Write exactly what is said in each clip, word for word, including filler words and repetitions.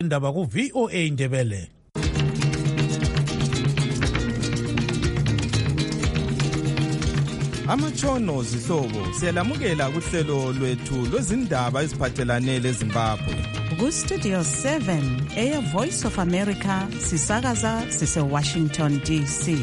indaba ku V O A Ndebele. Amatshono zihlobo siyalamukela kuhlelo lwethu lwezindaba eziphathelane leZimbabwe. Ku Studio seven, Air Voice of America, sisakaza sise Washington D C.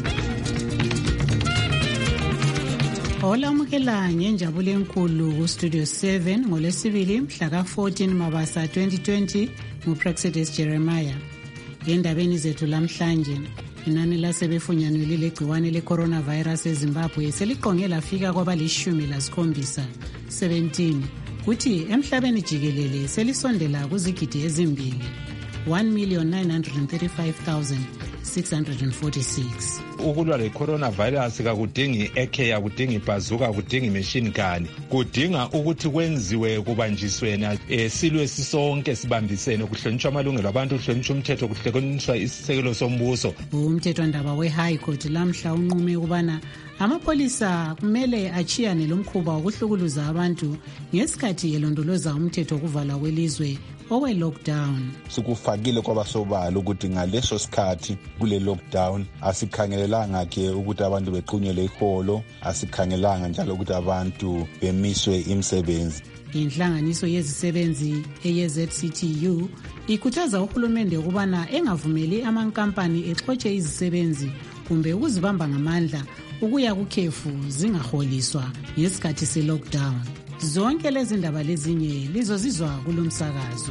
Hola amukela ngenjabulo enkulu ku Studio seven ngolesibili mhla ka fourteen Mabasa twenty twenty nguPraxedis Jeremiah. Endabeni zethu lamhlanje, inani lasebefunyanwe legciwane le-coronavirus eZimbabwe seliqonge lafika kwabalishumi lasikhombisa seventeen, kuthi emhlabeni jikelele selisondela kuzigidi ezimbili one million nine hundred thirty-five thousand six hundred forty-six. Ukulwa le-coronavirus kakudingi ekhe akudingi ibhazuka akudingi machine gun, kudinga ukuthi kwenziwe kubanjiswena eh, silwe sisonke sibambisene kuhlonishwa amalungelo abantu, kuhlonishwa umthetho, kuhlonishwa isisekelo sombuso. Umthethwandaba we-High Court lamhla unqume ukubana amapolisa kumele achiyane lomkhuba wokuhlukuluza abantu ngesikhathi elondoloza umthetho wokuvalwa kwelizwe owe lockdown. Sikufakile kwabasobala ukuthi ngaleso sikhathi kule lockdown asikhangelelanga ke ukuthi abantu bequnyelwe iholo, asikhangelanga njalo ukuthi abantu bemiswe imisebenzi. Inhlanganiso yezisebenzi eye-Z C T U ikhuthaza uhulumende ukubana engavumeli amankampani exotshe izisebenzi kumbe ukuzibamba ngamandla ukuya kukhefu zingaholiswa ngesikhathi se-lockdown. Zonke lezi ndaba lezinye lizozizwa kulomsakazo.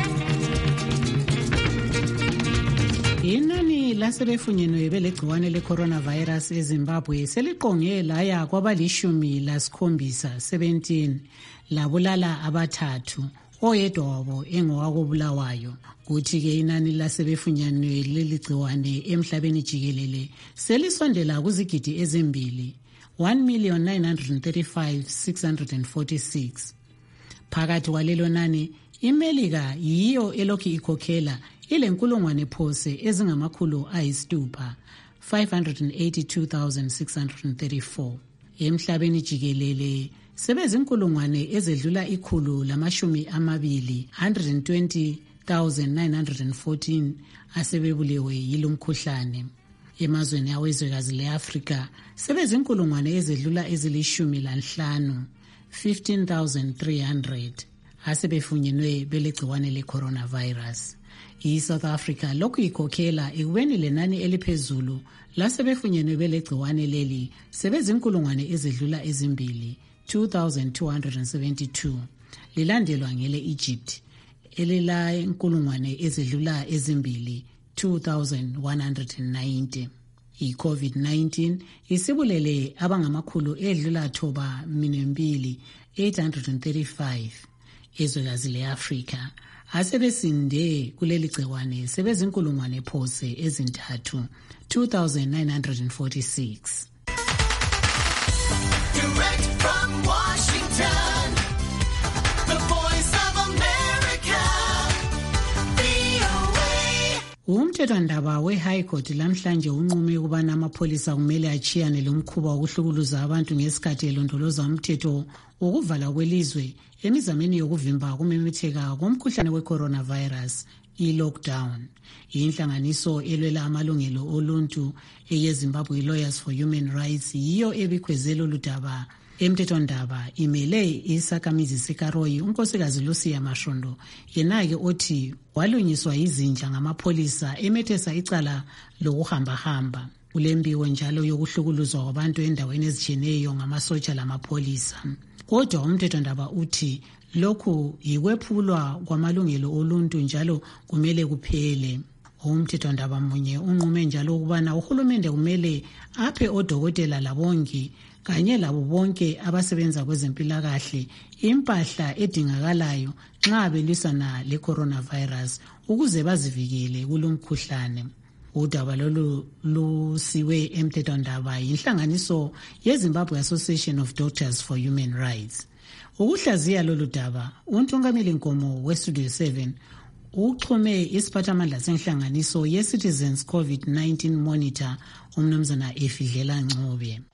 Inani lasebefunyenwe belegciwane le-coronavirus eZimbabwe seliqonge laya kwabalishumi lasikhombisa seventeen, labulala abathathu, oyedwa wabo engowakobulawayo. Kuthi-ke inani lasebefunyenwe leligciwane emhlabeni jikelele selisondela kuzigidi ezimbili one million nine hundred thirty-five thousand six hundred forty-six. Phakathi kwalelo nani, iMelika yiyo elokhu ikhokhela ilenkulungwane phose ezingamakhulu ayisithupha five hundred eighty-two thousand six hundred thirty-four. Emhlabeni jikelele sebezinkulungwane ezedlula ikhulu lamashumi amabili one hundred twenty thousand nine hundred fourteen asebebulewe yilomkhuhlane. Emazweni awezwekazi le-Afrika sebezinkulungwane ezedlula ezilishumi lanhlanu fifteen thousand three hundred asebefunyenwe belegciwane le-coronavirus. I-South Africa lokhu ikhokhela ekubeni lenani eliphezulu lasebefunyenwe belegciwane leli sebezinkulungwane ezedlula ezimbili two thousand two hundred seventy-two, lilandelwa ngele-Egypt elila inkulungwane ezedlula ezimbili two thousand one hundred ninety. I-COVID nineteen isibulele abangamakhulu edlula thoba minembili eight hundred thirty-five. Ezwekazi le-Afrika asebesinde kuleli gciwane sebezinkulungwane phose ezintathu two thousand nine hundred forty-six. Direct from Washington, the voice of America, V O A. Umthethwandaba we-High Court lamhlanje unqume ukubana amapolisa kumele achiyane lomkhuba wokuhlukuluza abantu ngesikhathi elondoloza umthetho wokuvala kwelizwe emizameni yokuvimba kumemetheka komkhuhlane we-coronavirus, i-lockdown. Inhlanganiso elwela amalungelo oluntu eye-Zimbabwe Lawyers for Human Rights yiyo ebikhwezelo ludaba. Emthethwandaba imele isakhamizi sikaRoyi unkosikazi Lucia Mashondo, yena-ke othi walunyiswa izinja ngamapolisa emethesa icala lokuhamba-hamba. Ulembiwe njalo yokuhlukuluzwa kwabantu endaweni ezitshiyeneyo ngamasotsha lamapolisa. Kodwa umthethwandaba uthi lokhu yikwephulwa kwamalungelo oluntu njalo kumele kuphele. Umthethwandaba munye unqume njalo ukubana uhulumende kumele aphe odokotela labongi kanye labo bonke abasebenza kwezempilakahle impahla edingakalayo nxa belisana le-coronavirus ukuze bazivikele kulomkhuhlane. Udaba lolu lusiwe emthethwandaba yinhlanganiso ye-Zimbabwe Association of Doctors for Human Rights. Ukuhlaziya lolu daba, uNtungameli Nkomo we-Studio seven uxhume isiphathamandla senhlanganiso ye-Citizens COVID nineteen Monitor umnumzana Efidlela Ncube.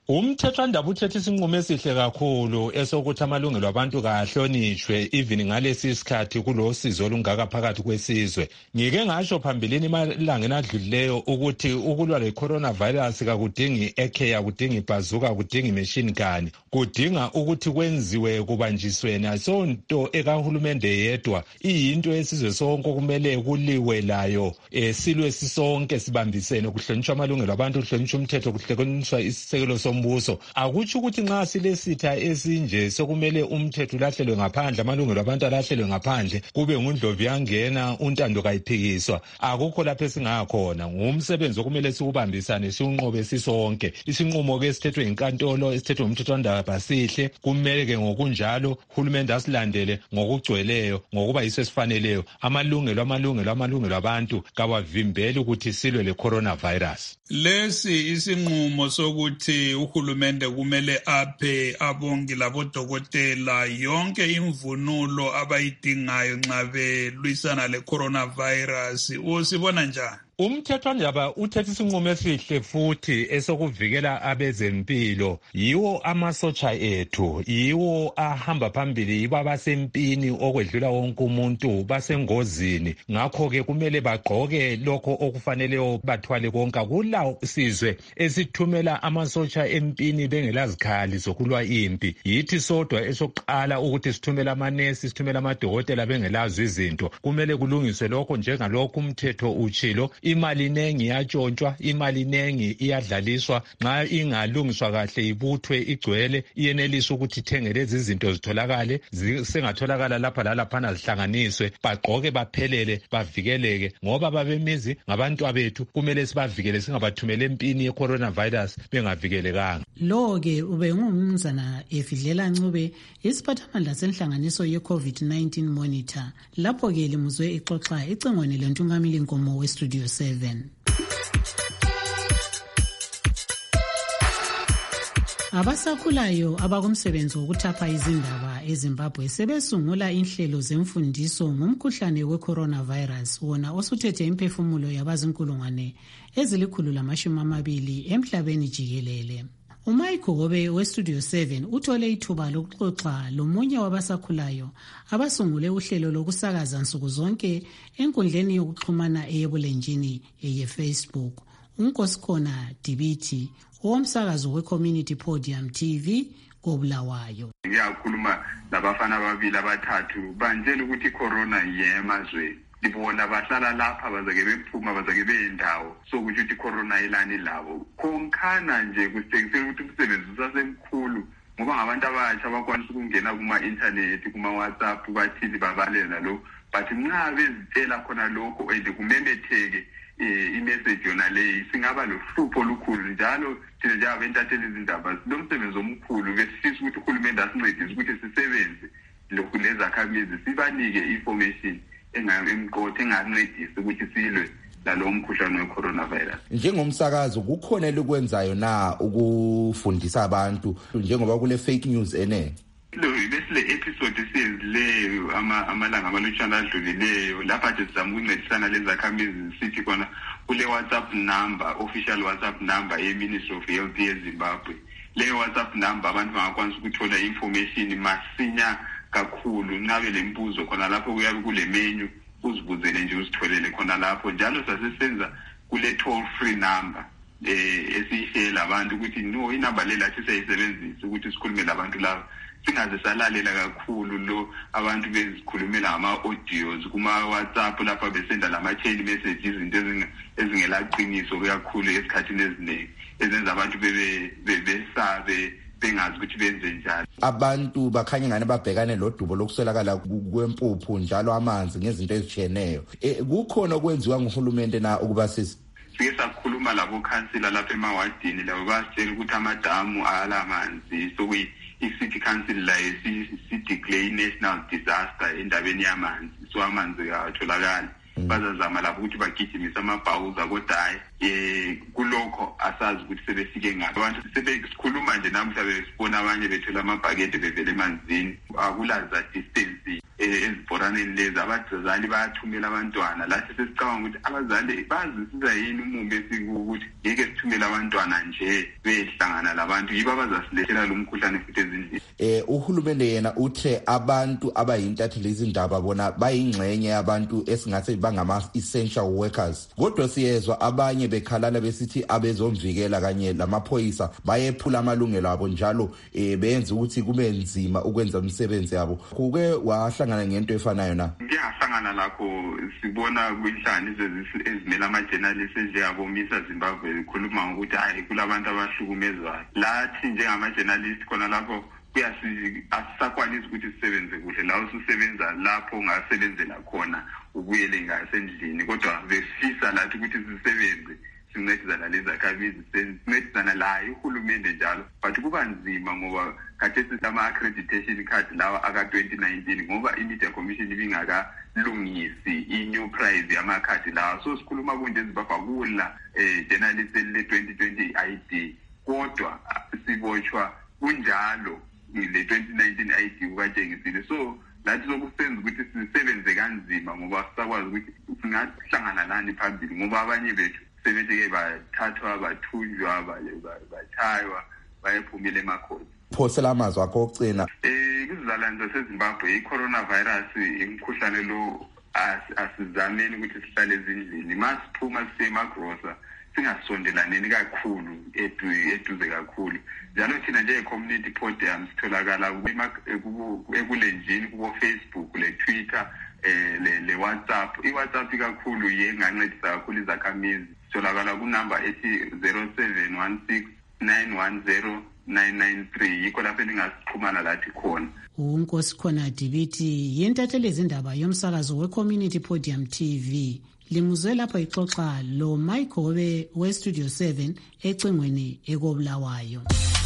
Umthethwandaba uthethe isinqumo esihle kakhulu esokuthi amalungelo abantu kahlonishwe even ngalesi sikhathi kulosizo olungaka phakathi kwesizwe. Ngike ngasho phambilini emalangeni adlulileyo ukuthi ukulwa le-coronavirus kakudingi ekheya, kudingi ibhazuka, kudingi machine gun, kudinga ukuthi kwenziwe kubanjisweni. Asonto ekahulumende yedwa, iyinto yesizwe sonke kumele kuliwe layo, eh, silwe sisonke sibambisene kuhlonishwa amalungelo abantu, kuhlonishwa umthetho, kuhlonishwa isisekelo sombuso. Akutsho ukuthi nxa silesitha esinje sokumele umthetho ulahlelwe ngaphandle, amalungelo abantu alahlelwe ngaphandle, kube ngundlovu yangena untando kayiphikiswa. Akukho lapho esingakhona. Ngumsebenzi okumele siubambisane siunqobe sisonke. Isinqumo ke sithethwe inkantolo, esithethwe umthethwandaba sihle, kumele ke ngokunjalo uhulumende asilandele ngokugcweleyo, ngokuba yiso esifaneleyo. Amalungelo amalungelo amalungelo abantu kawavimbeli ukuthi silwe le coronavirus. Lesi isinqumo sokuthi uhulumende kumele aphe abongi labodokotela yonke imvunulo abayidingayo nxa belwisana le coronavirus, usibona njani? Umthethwandaba uthethe isinqumo esihle futhi esokuvikela abezempilo. Yiwo amasotsha ethu, yiwo ahamba phambili, yibo abasempini okwedlula wonke umuntu, basengozini. Ngakho ke kumele bagqoke lokho okufaneleyo bathwale konke. Kula sizwe esithumela amasotsha empini bengelazikhali zokulwa impi. Yithi sodwa esokuqala ukuthi sithumela amanesi, sithumela amadokotela bengelazo izinto. Kumele kulungiswe lokho njengalokho umthetho uchilo. Imali nengi iyatshontshwa, imali nengi iyadlaliswa. Nxa ingalungiswa kahle ibuthwe igcwele, iyenelisa ukuthi ithenge lezi zinto zitholakale, sengatholakala lapha lalaphana zihlanganiswe, bagqoke baphelele, bavikeleke. Ngoba babemizi ngabantu abethu, kumele sibavikele singabathumele empini ye-coronavirus bengavikelekanga. Lo-ke ube ngumnumzana Efidlela Ncube, isiphathamandla senhlanganiso ye-COVID nineteen Monitor. Lapho-ke limuzwe ixoxa icingweni lentungameli nkomo we-Studio seven. Abasakhulayo abakumsebenzi wokuthapha izindaba eZimbabwe sebesungula inhlelo zemfundiso ngomkhuhlane we-coronavirus, wona osuthethe imphefumulo yabazinkulungwane ezilikhulu lamashumi amabili emhlabeni jikelele. uMike Gobe we-Studio seven uthole ithuba lokuxoxa lomunye wabasakhulayo abasungule uhlelo lokusakaza nsuku zonke enkundleni yokuxhumana eyebulenjini eye-Facebook. uNkosikhona Dibiti owomsakazo we-Community Podium T V koBulawayo. Ngiyakhuluma labafana ababili abathathu banjela ukuthi corona yemazweni. Libona bahlala lapha bazake bephuma bazake beyindawo sokuthi ukuthi corona ilani labo. Konkhana nje kusekisela ukuthi umsebenzi usasemkhulu ngoba ngabantu abasha abakwanisa ukungena kuma internet, kuma WhatsApp, bathili babalela lo. But nxa bezitela khona lokho ende kumemetheke i-message yona leyi singaba lohlupho olukhulu njalo thina njengabentatheli izindaba lo msebenzi omkhulu besifisa ukuthi uhulumende asincedise ukuthi sisebenze lezakhamuzi sibanike information engamqotho engancedisa ukuthi silwe lalo mkhuhlane we-coronavirus. Njengomsakazo kukhona elikwenzayo na ukufundisa abantu njengoba kule fake news ene? Lo besile episode siyenzileyo ama amalanga amalutshana adlulileyo lapha nje sizama ukuncedisana lezakhamuzi sithi khona kule WhatsApp number, official WhatsApp number ye-Ministry of Health yeZimbabwe. Leyo WhatsApp number abantu bangakwanisa ukuthola information masinya kakhulu. Ncabe lembuzo khona lapho kuyabe kule menu uzibuzele nje usitholele khona lapho. Njalo sasisenza kule toll free number eh esihlela abantu ukuthi no inamba le lathi siyayisebenzisa ukuthi sikhulume labantu laba. Singaze salalela kakhulu lo abantu bezikhulumela ama audios kuma WhatsApp lapha besenda lama chain messages izinto ezingelaqiniso kakhulu esikhathini eziningi ezenza abantu bebe besabe bengazi ukuthi benze njani. Abantu bakhanye ngane babhekane lodubo lokuswelakala kwempuphu njalo amanzi ngezinto ezitshiyeneyo. Kukhona okwenziwa nguhulumende na ukuba sisi sike sakhuluma labo councilor lapha emawadini labo basitshela ukuthi amadamu alamanzi so we i-city council la si-declare national disaster endabeni yamanzi so amanzi atholakala. Bazazama lapho ukuthi bagijimise amabhawuza kodwa hayi eh kulokho asazi ukuthi sebefike ngaphi. Abantu sebesikhuluma nje namhla besibona abanye bethola amabhakede bevele emanzini akulaza distance ezibhoraneni lezi abazali bayathumela abantwana lathi sesicabanga ukuthi abazali bazisiza yini umumbe esikuthi ngeke sithumele abantwana nje behlangana labantu yiba bazasilethela lo mkhuhlane futhi ezindlini. Eh uhulumende yena uthe abantu abayintatheli izindaba bona bayingxenye yabantu esingathi bangama essential workers. Kodwa siyezwa abanye bekhalala besithi abezomvikela kanye lamaphoyisa bayephula amalungelo abo njalo eh benza ukuthi kube nzima ukwenza umsebenzi yabo. Kuke wahlangana ngento efanayo na? Ngiyahlangana lakho sibona kwinhlanganiso ezimela ama-journalists njengabomisa Zimbabwe khuluma ukuthi hayi kulabantu abahlukumezwayo. Lathi njengama-journalists khona lapho asisakwanisi ukuthi sisebenze kuhle la ususebenza lapho ungasebenzela khona ubuyele ngasendlini kodwa besifisa lathi ukuthi sisebenze sincedisana lezakhamuzi sincedisana la uhulumende njalo but kuba nzima ngoba kade sisama accreditation card lawa aka twenty nineteen ngoba imedia commission ibingakalungisi i-new price yamakhadi lawa so sikhuluma kunje ezibabhakula eh journalist le twenty twenty I D kodwa sibotshwa kunjalo le twenty nineteen I D ukatshengisile so lathi sokusenza ukuthi sisebenze kanzima ngoba sakwazi ukuthi singahlangana nani phambili ngoba abanye bethu sebethe bathathwa bathunjwa bathaywa bayephumile emakhoti. Phosela amazwi akho okugcina. Eh kuzizalwane zaseZimbabwe i-coronavirus imkhuhlane lo asizameni ukuthi sihlale ezindlini masiphuma sisemagrosa singasondelaneni kakhulu eduze kakhulu njalo thina nje community podium sitholakala ekulenjini kubo Facebook le Twitter eh le, le WhatsApp i-WhatsApp kakhulu yengancedisa kakhulu izakhamizi sitholakala ku number ethi zero seven one six nine one zero nine nine three yikho lapho ningasikhumana lathi khona. uNkosi khona Dibiti yentatheli izindaba yomsakazo we-Community Podium T V limuzwe lapha ixoxa lo Mike Hobe we Studio seven ecingweni ekobulawayo.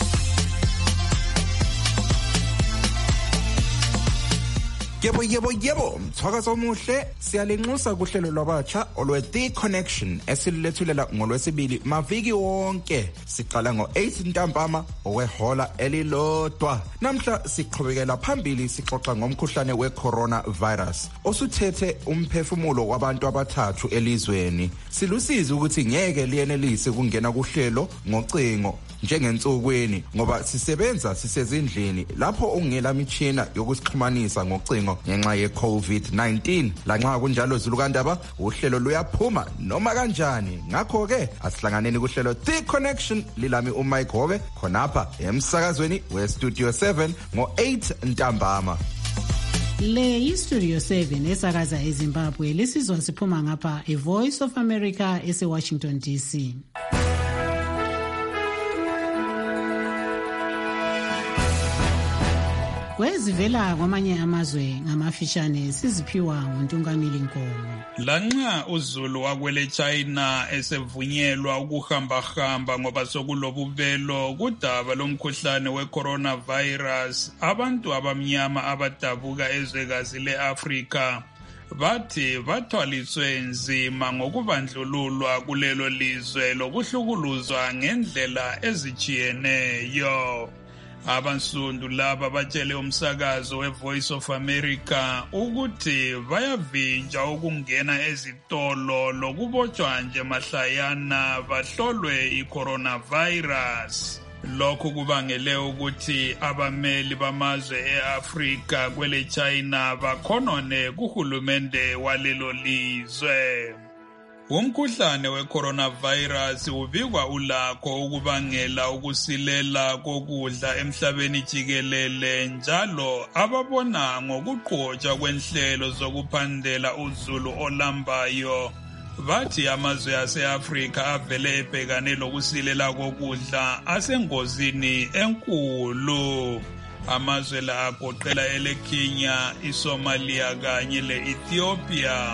Yebo yebo yebo mthwakazo omuhle siyalenxusa kuhlelo lwabatsha olwe The Connection esilethulela ngolwesibili maviki wonke siqala ngo eight ntambama owehola elilodwa. Namhla siqhubekela phambili sixoxa ngomkhuhlane we-coronavirus osuthethe umphefumulo wabantu abathathu elizweni. Silusizi ukuthi ngeke liyenelise kungena kuhlelo ngocingo njengensukwini ngoba sisebenza sisezindlini lapho ungela mitshina yokusixhumanisa ngocingo ngenxa ye-COVID nineteen. Lanxa kunjalo Zulukandaba uhlelo luyaphuma noma kanjani. Ngakho ke asihlanganeni kuhlelo The Connection lilami uMike Hobe khonapha emsakazweni we Studio seven ngo eight ntambama. Le iStudio seven esakaza eZimbabwe lisizwa siphuma ngapha e Voice of America ese Washington D C. Kwezivela kwamanye amazwe ngamafishane siziphiwa nguNtungamili Nkomo. Lanxa uZulu wakwele China esevunyelwa ukuhamba-hamba ngoba sokulobubelo kudaba lomkhuhlane we-coronavirus, abantu abamnyama abadabuka ezwekazi le-Afrika bathi bathwaliswe nzima ngokubandlululwa kulelo lizwe lokuhlukuluzwa ngendlela ezijiyeneyo. Abansundu laba batshele umsakazo we-Voice of America ukuthi bayavinja ukungena ezitolo lokubotshwa nje mahlayana bahlolwe i-coronavirus. Lokhu kubangele ukuthi abameli bamazwe e-Afrika kwele China bakhonone kuhulumende walelo lizwe. Umkhuhlane we-coronavirus ubikwa ulakho ukubangela ukusilela kokudla emhlabeni jikelele njalo ababona ngokuqhotshwa kwenhlelo zokuphandela uzulu olambayo bathi amazwe ase-Afrika avele ebhekane lokusilela kokudla asengozini enkulu. Amazwe la agoqela eleKenya, iSomalia kanye le-Ethiopia.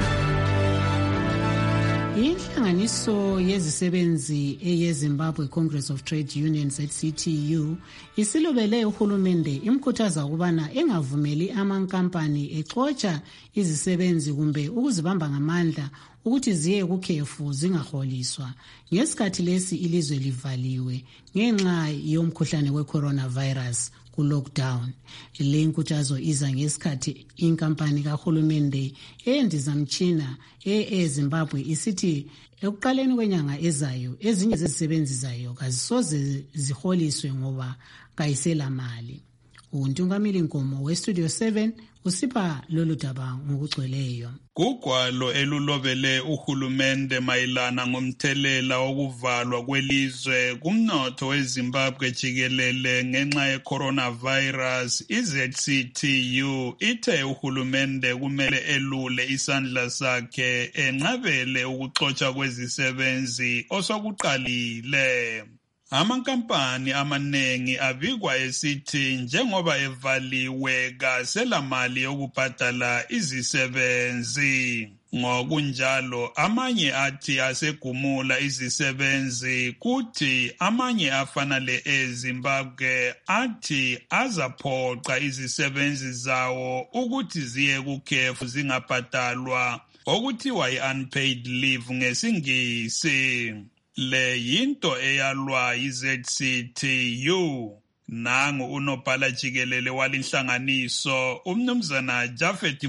Inhlanganiso yezisebenzi eyeZimbabwe Congress of Trade Unions at C T U isilobele uhulumende imkhuthaza ukubana engavumeli amankampani exotsha izisebenzi kumbe ukuzibamba ngamandla ukuthi ziye kukhefu zingaholiswa ngesikhathi lesi ilizwe livaliwe ngenxa yomkhuhlane we-coronavirus. ku-lockdown. Le nkuthazo iza ngesikhathi inkampani kahulumende eyendizamtshina e-Zimbabwe isithi ekuqaleni kwenyanga ezayo ezinye zezisebenzi zayo kazisoze ziholiswe ngoba kayisela mali. uNtungamili Nkomo weStudio seven usipha lolu daba ngokugcweleyo. Kugwalo elulobele uhulumende mayelana ngomthelela wokuvalwa kwelizwe kumnotho weZimbabwe jikelele ngenxa ye-coronavirus, i-Z C T U ithe uhulumende kumele elule isandla sakhe enqabele ukuxotshwa kwezisebenzi osokuqalile. Amankampani amaningi abikwa esithi njengoba evaliwe kaselamali yokubhadala izisebenzi. Ngokunjalo amanye athi asegumula izisebenzi kuthi amanye afana le eZimbabwe athi azaphoqa izisebenzi zawo ukuthi ziye kukhefu zingabhadalwa okuthiwa yi-unpaid leave ngesingisi. Le yinto eyalwa yi-Z C T U. Nangu unobhala jikelele walinhlanganiso umnumzana Jafet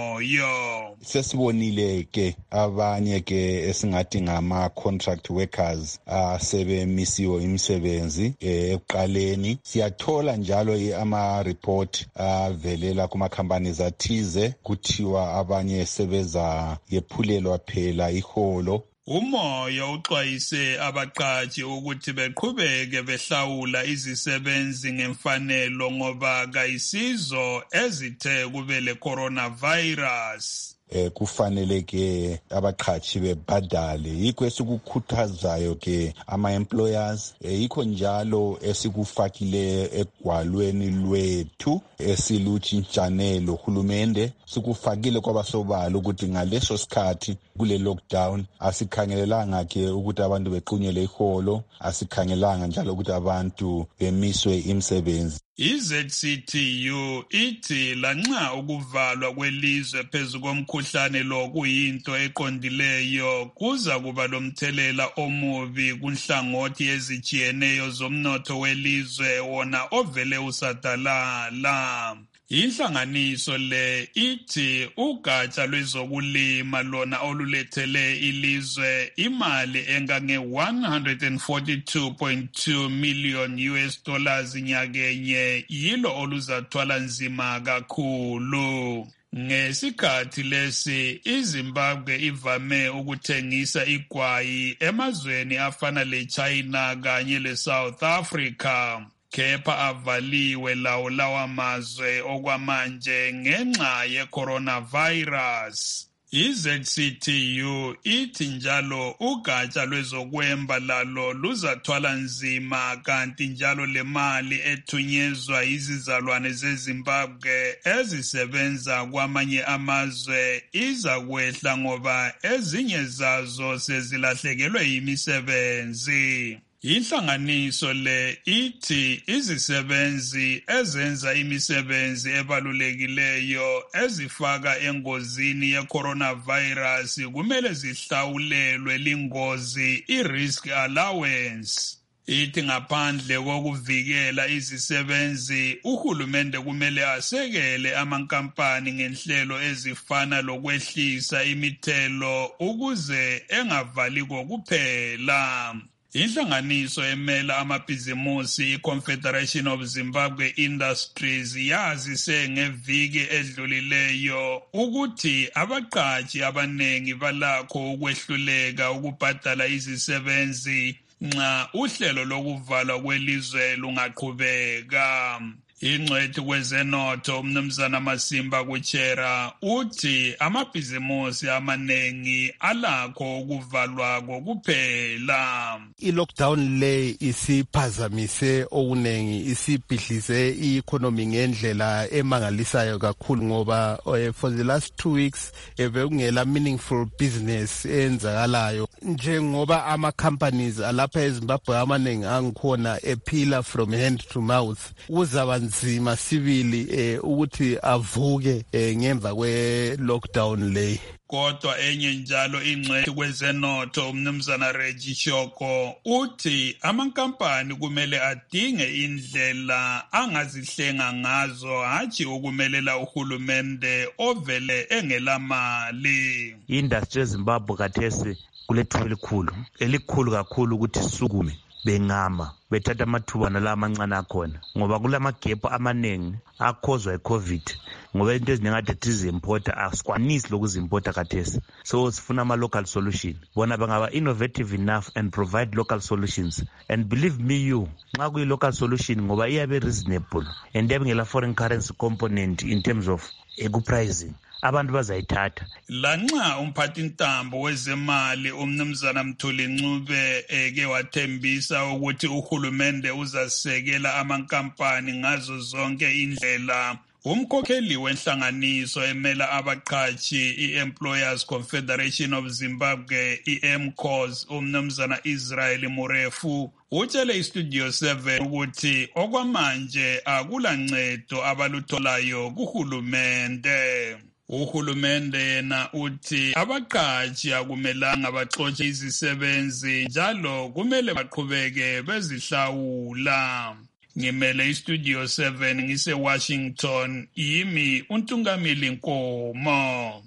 Moyo. Sesibonile ke abanye ke esingathi ngama contract workers asebemisiwe imisebenzi ekuqaleni. Siyathola njalo ama report avelela kuma companies athize kuthiwa abanye sebeza yephulelwa phela iholo. Umoya uxwayise abaqashi ukuthi beqhubeke behlawula izisebenzi ngemfanelo ngoba kayisizo ezithe kube le coronavirus. Eh kufanele ke abaqhashi bebhadale. Yikho esikukhuthazayo ke ama employers, yikho njalo esikufakile egwalweni lwethu esilutshintshanelo hulumende, sikufakile kwabasobala ukuthi ngaleso sikhathi kule lockdown asikhangelelanga ke ukuthi abantu bequnyele iholo, asikhangelanga njalo ukuthi abantu bemiswe imisebenzi. I-Z C T U ithi lanxa ukuvalwa kwelizwe phezu komkhuhlane lo kuyinto eqondileyo kuza kuba lomthelela omubi kunhlangothi ezijiyeneyo zomnotho welizwe wona ovele usadalala. Inhlanganiso le ithi ugatsha lwezokulima lona olulethele ilizwe imali engange one hundred forty-two point two million U S dollars nyakenye yilo oluzathwala nzima kakhulu. Ngesikhathi lesi iZimbabwe ivame ukuthengisa igwayi emazweni afana leChina kanye leSouth Africa. Kepha avaliwe lawo lawa mazwe okwamanje ngenxa ye-coronavirus. I-Z C T U ithi njalo ugatsha lwezokwemba lalo luzathwala nzima kanti njalo le mali ethunyezwa izizalwane zeZimbabwe ezisebenza kwamanye amazwe iza kwehla ngoba ezinye zazo sezilahlekelwe yimisebenzi. Inhlanganiso le ithi izisebenzi ezenza imisebenzi ebalulekileyo ezifaka engozini ye-coronavirus kumele zihlawulelwe lingozi i-risk allowance. Ithi ngaphandle kokuvikela izisebenzi, uhulumende kumele asekele amankampani ngenhlelo ezifana lokwehlisa imithelo ukuze engavali kokuphela. Inhlanganiso emela amabhizimusi i-Confederation of Zimbabwe Industries yazise ngeviki edlulileyo ukuthi abaqashi abanengi balakho ukwehluleka ukubhadala izisebenzi nxa uhlelo lokuvalwa kwelizwe lungaqhubeka. Ingcwethi kwezenotho umnumzana Masimba Kuchera uthi amabhizimusi amanengi alakho ukuvalwa kokuphela. I-lockdown le isiphazamise okunengi, isibhidlize i-economy ngendlela emangalisayo kakhulu ngoba uh, for the last two weeks bekungela meaningful business enzakalayo. Njengoba ama-companies alapha eZimbabwe amanengi angikhona ephila from hand to mouth, uzaba nzima sibili eh, ukuthi avuke eh, ngemva kwe lockdown le. Kodwa enye njalo ingxenye kwezenotho umnumzana Reggie Shoko uthi amankampani kumele adinge indlela angazihlenga ngazo hathi ukumelela uhulumende ovele engelamali. Industry eZimbabwe kathesi kulethuba elikhulu elikhulu kakhulu ukuthi sukume bengama bethatha amathuba nala amancane akhona ngoba kulamagap amanengi akhozwa iCovid ngoba into eziningi tizimport asikwanisi lokuzimport kathesi so sifuna ama local solution bona bangaba innovative enough and provide local solutions and believe me you nxa kuyi local solution ngoba iyabe reasonable and yabengela foreign currency component in terms of eku pricing abantu bazayithatha. Lanxa umphathintambo wezemali umnumzana Mthuli Ncube eke wathembisa ukuthi uhulumende uzasekela amankampani ngazo zonke indlela, umkhokheli wenhlanganiso emela abaqhashi i-Employers Confederation of Zimbabwe i-M C O S umnumzana Israel Murefu utshele iStudio seven ukuthi okwamanje akula ncedo abalutholayo kuhulumende. Uhulumende yena uthi abaqhashi akumelanga baxotshe izisebenzi njalo kumele baqhubeke bezihlawula. Ngimele iStudio seven ngise Washington yimi uNtungamili Nkomo.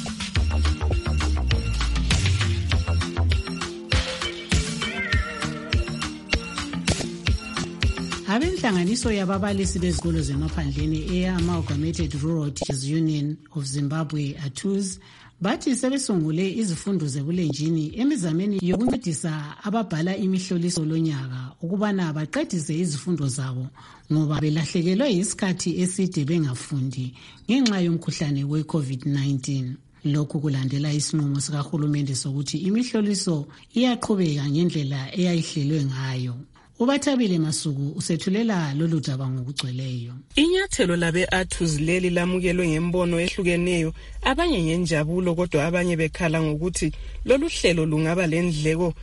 Abenhlanganiso yababalisi bezikolo zemaphandleni eya-Amalgamated Rural Teachers Union of Zimbabwe A T U Z bathi sebesungule izifundo zebulenjini emizameni yokuncedisa ababhala imihloliso lonyaka ukubana baqedise izifundo zabo ngoba belahlekelwe isikhathi eside bengafundi ngenxa yomkhuhlane we-COVID nineteen. Lokhu kulandela isinqumo sikahulumende sokuthi imihloliso iyaqhubeka ngendlela eyayihlelwe ngayo. Ubathabile Masuku usethulela lolu daba ngokugcweleyo. Inyathelo labe A T U Z leli lamukelwe ngembono ehlukeneyo, abanye ngenjabulo kodwa abanye bekhala ngokuthi lolu hlelo lungaba lendleko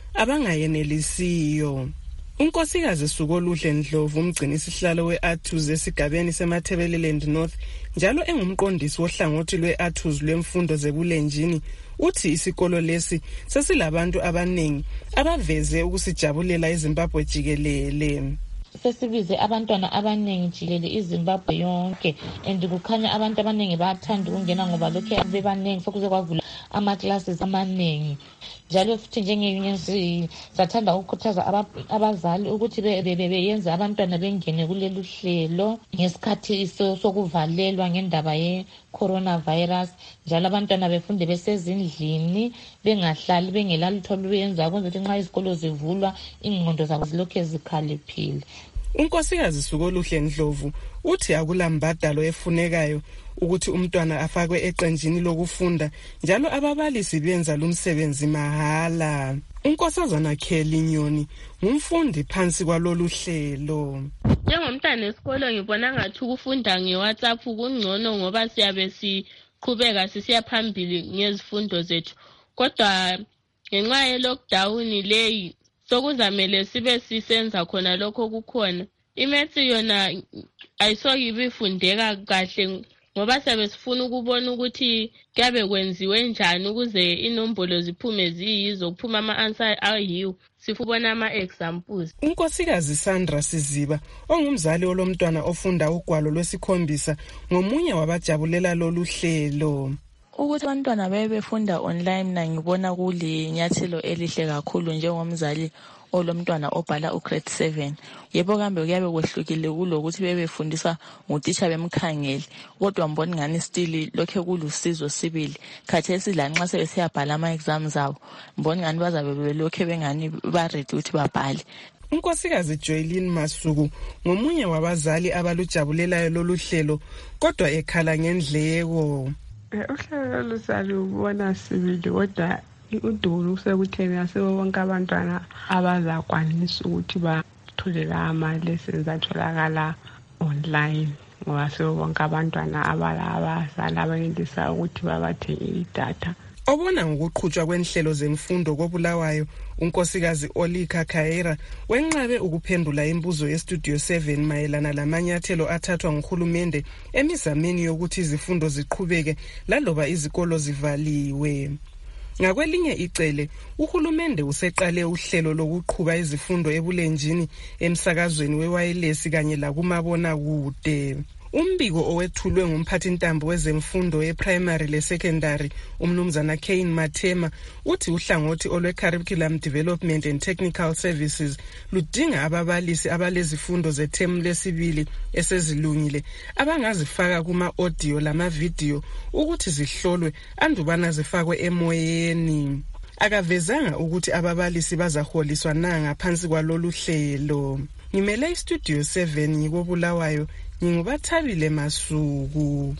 abangayenelisiyo. Unkosikazi Sukoluhle Ndlovu umgcini isihlalo we-A T U Z esigabeni seMathebeleland North njalo engumqondisi wohlangothi lwe-A T U Z lwemfundo zebulenjini uthi isikolo lesi sesilabantu abanengi abaveze ukusijabulela iZimbabwe jikelele. Sesibize abantwana abanengi jikelele iZimbabwe yonke and kukhanya abantu abanengi bayathanda ukungena ngoba lokho bebanengi sokuze kwavula ama classes amanengi. Njalo futhi njenge-union sathanda ukukhuthaza abazali ukuthi beyenze abantwana bengene kulelu hlelo ngesikhathi sokuvalelwa ngendaba ye-coronavirus. Njalo abantwana befunde besezindlini bengahlali bengelalutho luyenza kwenza ukuthi nxa izikolo zivulwa ingqondo zabo zilokhu zikhaliphile. Unkosikazi Sukoluhle Ndlovu uthi akulambadalo efunekayo ukuthi umntwana afakwe eqenjini lokufunda njalo ababalisi benza lumsebenzi mahala. Unkosazana Kelly Nyoni ngumfundi phansi kwalolu hlelo. Njengomntwana esikolo ngibona ngathi ukufunda ngeWhatsApp kungcono ngoba siyabe siqhubeka sisiya phambili ngezifundo zethu. Kodwa ngenxa ye lockdown leyi sokuzamele sibe sisenza khona lokho kukhona. Imethi yona ayisoke ibifundeka kahle ngoba siyabe sifuna ukubona ukuthi kuyabe kwenziwe njani ukuze inombolo ziphume ziyizo kuphuma ama-answer ayiwo sifubona ama-examples. Unkosikazi Sandra Siziba ongumzali olomntwana ofunda ugwalo lwesikhombisa ngomunye wabajabulela lolu hlelo. Ukuthi abantwana bebefunda online na ngibona kule nyathelo elihle kakhulu njengomzali olomntwana obhala ugrade seven. Yebo kambe kuyabe kwehlukile kulokuthi bebefundiswa ngutitsha bemkhangele kodwa mbona ngani still lokho kulusizo sibili. Khathesi lanxa sebesiyabhala ama exams abo mbona ngani bazabe belokho bengani ba ready ukuthi babhale. Unkosikazi Joylene Masuku ngomunye wabazali abalujabulelayo lolu hlelo kodwa ekhala ngendleko. Uhlelo lusalubona sibili kodwa uDulu usekutheni asebo bonke abantwana abazakwanisa ukuthi bathole la ma-lessons atholakala online ngoba sebo bonke abantwana abalabazali abenelisa ukuthi babathenge idatha. Obona ngokuqhutshwa kwenhlelo zemfundo koBulawayo, unkosikazi Olika Khaira wenqabe ukuphendula imibuzo yeStudio seven mayelana lamanyathelo athathwa nguhulumende emizameni yokuthi izifundo ziqhubeke laloba izikolo zivaliwe. Ngakwelinye icele, uhulumende useqale uhlelo lokuqhuba izifundo ebulenjini emsakazweni wewayilesi kanye lakumabona kude. Umbiko owethulwe ngumphathintambo wezemfundo eprimary lesecondary umnumzana Kane Mathema uthi uhlangothi olwe curriculum development and technical services ludinga ababalisi abalezifundo zethemu lesibili esezilungile abangazifaka kuma audio lama video ukuthi zihlolwe andubana zifakwe emoyeni. Akavezanga ukuthi ababalisi bazaholiswa na ngaphansi kwalolu hlelo. Ngimele iStudio seven ngikobulawayo Ngingubathabile Masuku.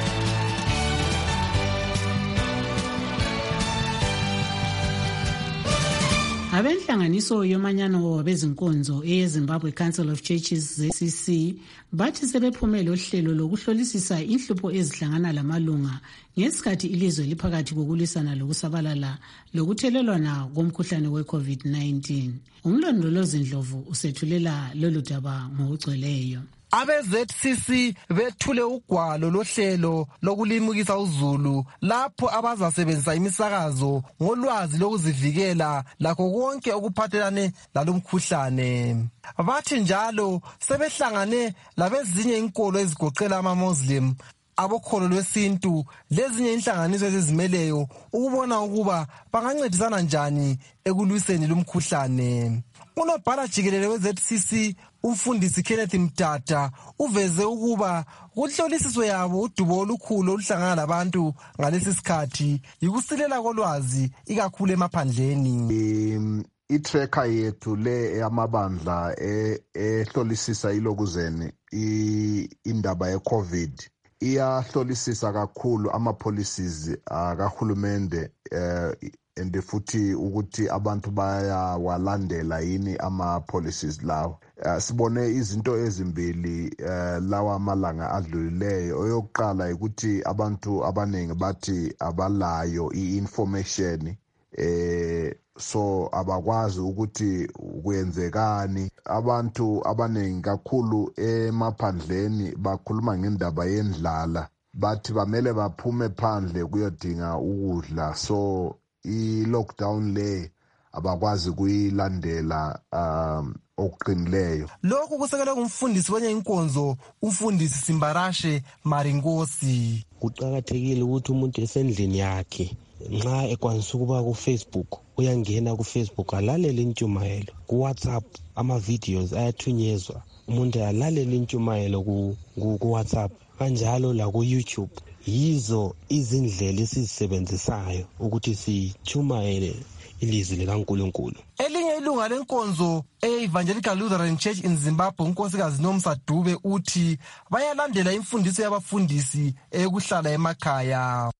Abenhlanganiso yomanyano wabezinkonzo eyeZimbabwe Council of Churches Z C C bathi sebephumele uhlelo lokuhlolisisa inhlupho ezihlangana lamalunga ngesikhathi ilizwe liphakathi kokulisana lokusabalala lokuthelelwana komkhuhlane we-COVID nineteen. Umlondolozi Ndlovu usethulela lolu daba ngokugcweleyo. Abe-Z C C bethule ugwalo lohlelo lokulimukisa uzulu lapho abazasebenzisa imisakazo ngolwazi lokuzivikela lakho konke okuphathelane lalomkhuhlane. Bathi njalo sebehlangane labezinye inkolo ezigoqela ama-Muslim, abokholo lwesintu lezinye inhlanganiso ezizimeleyo ukubona ukuba bangancedisana njani ekulwiseni lumkhuhlane. Unobhala jikelele we-Z C C umfundisi Kenneth Mtata uveze ukuba kuhlolisiswe yabo udubo olukhulu oluhlangana labantu ngalesi sikhathi yikusilela kolwazi ikakhulu emaphandleni. I-tracker yethu le yamabandla ehlolisisa ilokuzeni indaba ye-COVID iyahlolisisa kakhulu ama-policies kahulumende and futhi ukuthi abantu bayawalandela yini ama-policies lawo. Uh, sibone izinto ezimbili uh, lawa amalanga adlulileyo. Oyokuqala ukuthi abantu abaningi bathi abalayo i-information eh so abakwazi ukuthi kuyenzekani. Abantu abaningi kakhulu emaphandleni bakhuluma ngendaba yendlala, bathi bamele baphume phandle kuyodinga ukudla, so i-lockdown le abakwazi kuyilandela um okuqinileyo. Lokhu kusekelwe ngumfundisi wenye inkonzo umfundisi Simbarashe Maringosi. Kuqakathekile ukuthi umuntu esendlini yakhe nxa ekwanisa ukuba ku Facebook uyangena ku Facebook alalele intshumayelo, ku WhatsApp ama videos ayathunyezwa umuntu alalele intshumayelo ku ku WhatsApp, kanjalo la ku YouTube. Yizo izindlela esizisebenzisayo ukuthi sithumayele ilizwi likaNkulunkulu. Elinye ilunga lenkonzo e-Evangelical Lutheran Church in Zimbabwe unkosikazi Nomsa Dube uthi bayalandela imfundiso yabafundisi ekuhlala emakhaya.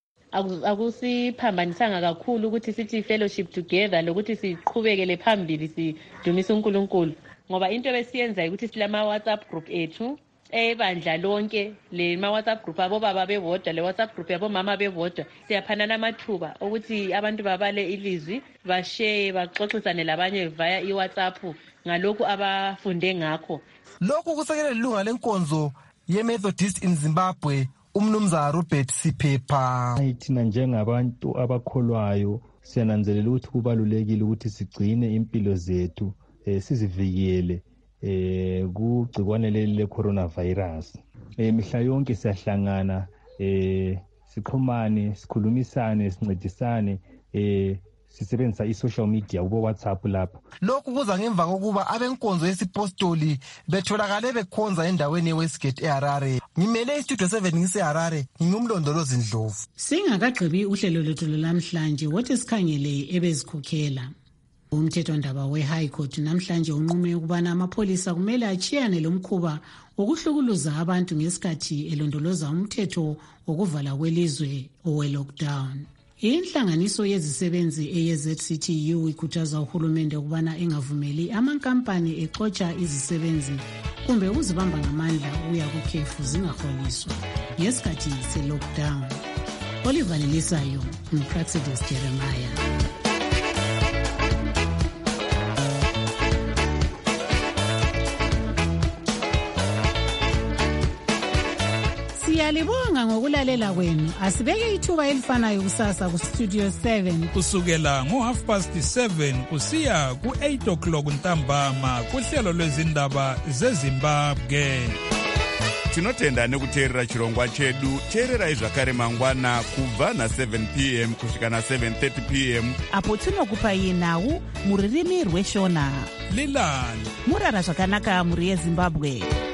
Akusiphambanisanga kakhulu ukuthi sithi fellowship together lokuthi siqhubekele phambili sidumise uNkulunkulu, ngoba into besiyenza ukuthi silama WhatsApp group ethu ebandla lonke, le ma WhatsApp group abo baba bebodwa, le WhatsApp group yabo mama bebodwa, siyaphanana amathuba ukuthi abantu babale ilizwi, bashare, baxoxisane labanye via iWhatsApp ngalokhu abafunde ngakho. Lokhu kusekele ilunga lenkonzo ye-Methodist in Zimbabwe umnumzana Robert Siphepha. Thina njengabantu abakholwayo siyananzelela ukuthi kubalulekile ukuthi sigcine impilo zethu, eh, sizivikele eh kugcikwane leli le coronavirus. Eh mihla yonke siyahlangana, eh siqhumane, sikhulumisane, sincedisane, eh sisebenzisa i-social media ubo WhatsApp lapho. Lokhu kuza ngemva kokuba abenkonzo yesipostoli betholakale bekhonza endaweni yeWestgate eHarare. Ngimele iStudio seven ngiseHarare, ngingumlondolozi Ndlovu. Singakagqibi uhlelo lwethu namhlanje wothi sikhangele ebezikhokhela. Umthethwandaba we-High Court namhlanje unqume ukubana amapholisa kumele achiyane lomkhuba wokuhlukuluza abantu ngesikhathi elondoloza umthetho wokuvala kwelizwe owe-lockdown. Inhlanganiso yezisebenzi eye-Z C T U ikhuthaza uhulumende ukubana engavumeli amankampani exotsha izisebenzi kumbe ukuzibamba ngamandla ukuya kukhefu zingaholiswa ngesikhathi se-lockdown. olivalelisayo ngupraxidus jeremiah. Siyalibonga ngokulalela kwenu. Asibeke ithuba elifanayo kusasa kustudio seven kusukela ngo-half past seven kusiya ku-eight o'clock ntambama kuhlelo lwezindaba zezimbabwe. tinotenda nekuteerera chirongwa chedu. teererai zvakare mangwana kubva na-seven p m kusvika na-seven thirty p m apo tinokupai nhau muririmi rweshona. lilani murara zvakanaka mhuri yezimbabwe.